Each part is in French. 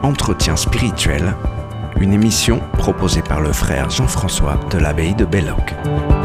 Entretien spirituel, une émission proposée par le frère Jean-François de l'abbaye de Belloc.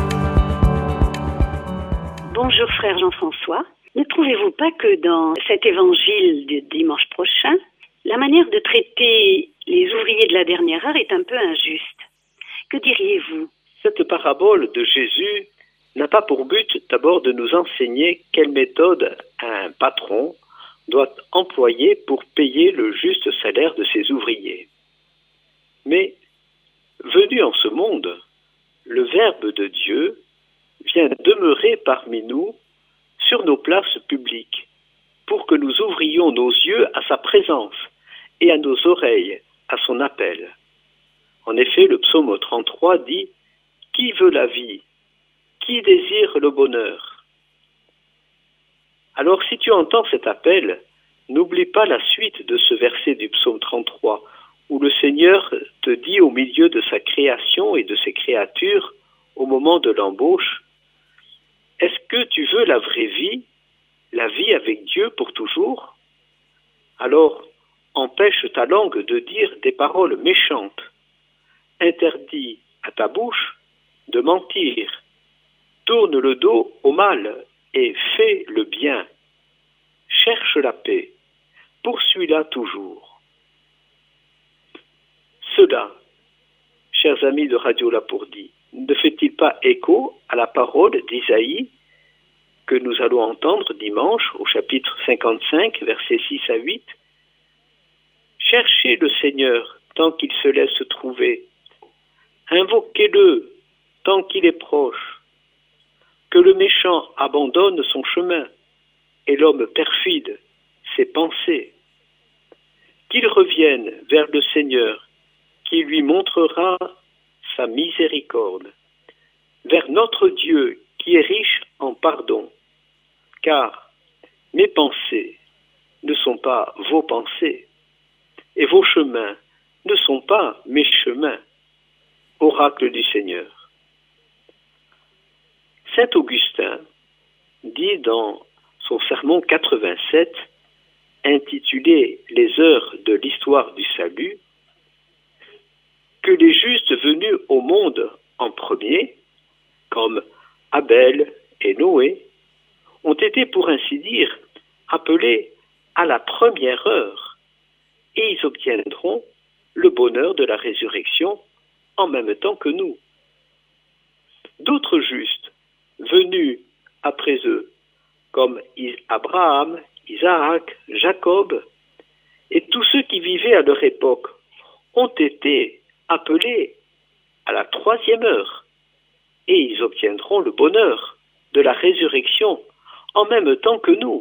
Bonjour frère Jean-François. Ne trouvez-vous pas que dans cet évangile de dimanche prochain, la manière de traiter les ouvriers de la dernière heure est un peu injuste? Que diriez-vous? Cette parabole de Jésus n'a pas pour but d'abord de nous enseigner quelle méthode un patron doit employer pour payer le juste salaire de ses ouvriers. Mais, venu en ce monde, le Verbe de Dieu vient demeurer parmi nous sur nos places publiques pour que nous ouvrions nos yeux à sa présence et à nos oreilles à son appel. En effet, le psaume 33 dit « Qui veut la vie ? Qui désire le bonheur ?» Alors, si tu entends cet appel, n'oublie pas la suite de ce verset du psaume 33, où le Seigneur te dit au milieu de sa création et de ses créatures, au moment de l'embauche, « Est-ce que tu veux la vraie vie, la vie avec Dieu pour toujours ? Alors, empêche ta langue de dire des paroles méchantes. Interdis à ta bouche de mentir. Tourne le dos au mal et fais le bien. Cherche la paix. Poursuis-la toujours. » Cela, chers amis de Radio Lapourdie, ne fait-il pas écho à la parole d'Isaïe que nous allons entendre dimanche au chapitre 55, versets 6 à 8 ? « Cherchez le Seigneur tant qu'il se laisse trouver. Invoquez-le tant qu'il est proche. Que le méchant abandonne son chemin et l'homme perfide ses pensées. Qu'il revienne vers le Seigneur qui lui montrera sa miséricorde, vers notre Dieu qui est riche en pardon. Car mes pensées ne sont pas vos pensées et vos chemins ne sont pas mes chemins. Oracle du Seigneur. Saint Augustin dit dans son sermon 87, intitulé « Les heures de l'histoire du salut », que les justes venus au monde en premier, comme Abel et Noé, ont été pour ainsi dire appelés à la première heure, et ils obtiendront le bonheur de la résurrection en même temps que nous. D'autres justes, venus après eux, comme Abraham, Isaac, Jacob, et tous ceux qui vivaient à leur époque, ont été appelés à la troisième heure, et ils obtiendront le bonheur de la résurrection en même temps que nous.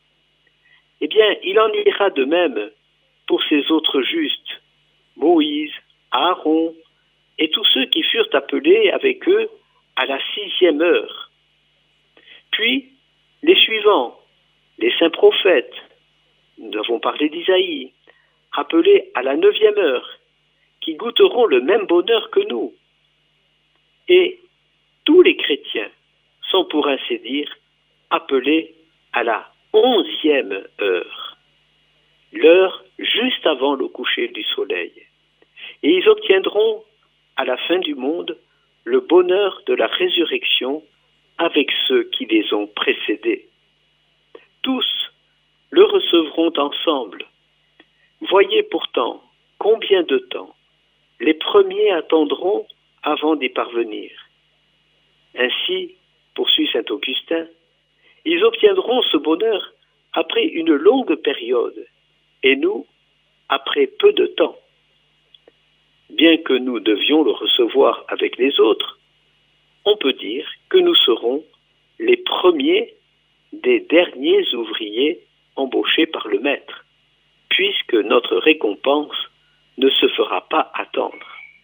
Eh bien, il en ira de même pour ces autres justes, Moïse, Aaron, et tous ceux qui furent appelés avec eux à la 6e heure. Puis, les suivants, les saints prophètes, nous avons parlé d'Isaïe, appelés à la 9e heure, qui goûteront le même bonheur que nous. Et tous les chrétiens sont pour ainsi dire appelés à la 11e heure, l'heure juste avant le coucher du soleil. Et ils obtiendront à la fin du monde le bonheur de la résurrection avec ceux qui les ont précédés. Tous le recevront ensemble. Voyez pourtant combien de temps les premiers attendront avant d'y parvenir. Ainsi, poursuit saint Augustin, ils obtiendront ce bonheur après une longue période, et nous, après peu de temps. Bien que nous devions le recevoir avec les autres, on peut dire que nous serons les premiers des derniers ouvriers embauchés par le Maître, puisque notre récompense ne se fera pas attendre.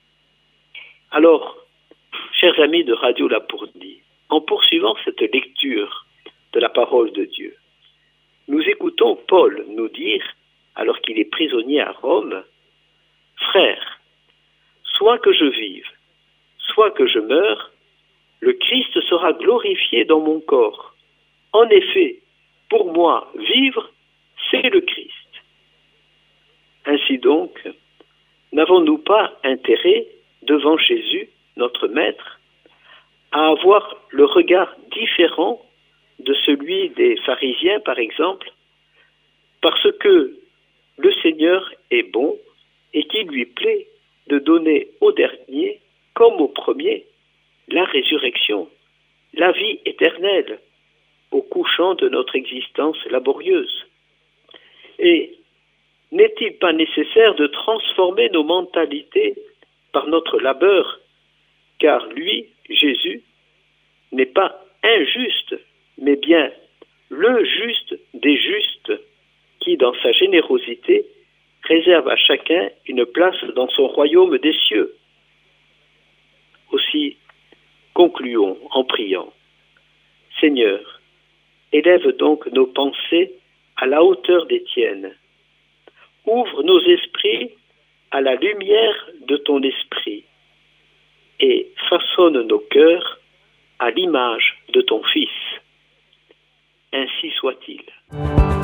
Alors, chers amis de Radio Lapourdie, en poursuivant cette lecture de la parole de Dieu, nous écoutons Paul nous dire, alors qu'il est prisonnier à Rome, « Frères, soit que je vive, soit que je meure, le Christ sera glorifié dans mon corps. En effet, pour moi, vivre, c'est le Christ. Ainsi donc, n'avons-nous pas intérêt, devant Jésus, notre Maître, à avoir le regard différent de celui des pharisiens, par exemple, parce que le Seigneur est bon et qu'il lui plaît de donner au dernier, comme au premier, la résurrection, la vie éternelle, au couchant de notre existence laborieuse. Et n'est-il pas nécessaire de transformer nos mentalités par notre labeur, car lui, Jésus, n'est pas injuste, mais bien le juste des justes, qui, dans sa générosité, réserve à chacun une place dans son royaume des cieux. Aussi, concluons en priant. Seigneur, élève donc nos pensées à la hauteur des tiennes. Ouvre nos esprits à la lumière de ton esprit et façonne nos cœurs à l'image de ton Fils. Ainsi soit-il.